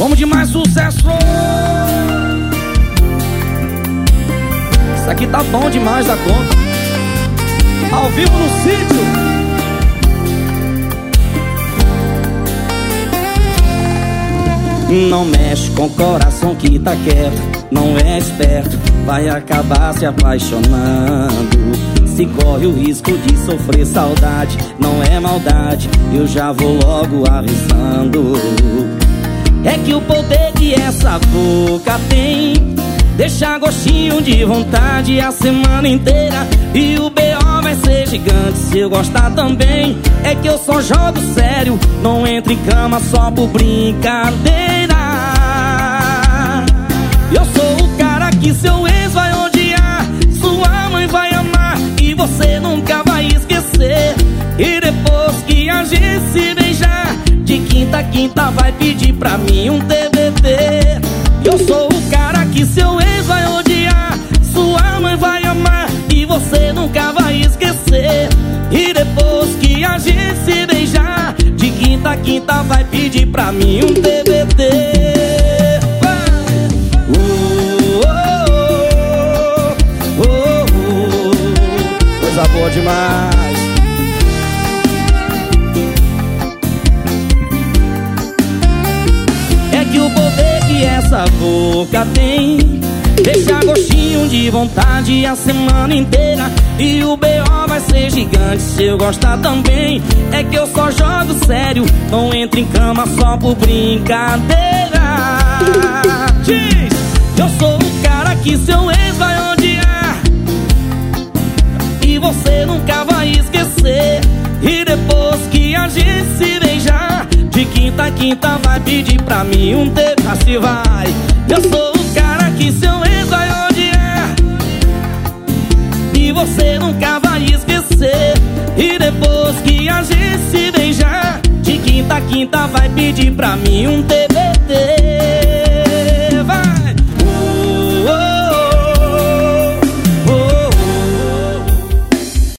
Vamos de mais sucesso. Isso aqui tá bom demais da conta. Ao vivo no sítio. Não mexe com o coração que tá quieto, não é esperto, vai acabar se apaixonando. Se corre o risco de sofrer saudade, não é maldade, eu já vou logo avisando. É que o poder que essa boca tem deixa gostinho de vontade a semana inteira. E o B.O. vai ser gigante se eu gostar também. É que eu só jogo sério, não entro em cama só por brincadeira. Eu sou o cara que seu ex vai odiar, sua mãe vai amar e você nunca vai esquecer. E depois que a gente se beijar, de quinta a quinta vai pedir pra mim um TBT. Eu sou o cara que seu ex vai odiar, sua mãe vai amar e você nunca vai esquecer. E depois que a gente se beijar, de quinta a quinta vai pedir pra mim um TBT. Coisa boa demais. É que o poder que essa boca tem deixa gostinho de vontade a semana inteira. E o B.O. vai ser gigante se eu gostar também. É que eu só jogo sério, não entro em cama só por brincadeira. Diz, eu sou o cara que seu ex vai odiar e você nunca vai esquecer. E depois que a gente se beijar, de quinta a quinta vai pedir pra mim um TBT. Assim vai. Eu sou o cara que seu ex vai odiar e você nunca vai esquecer. E depois que a gente se beijar, de quinta a quinta vai pedir pra mim um TBT.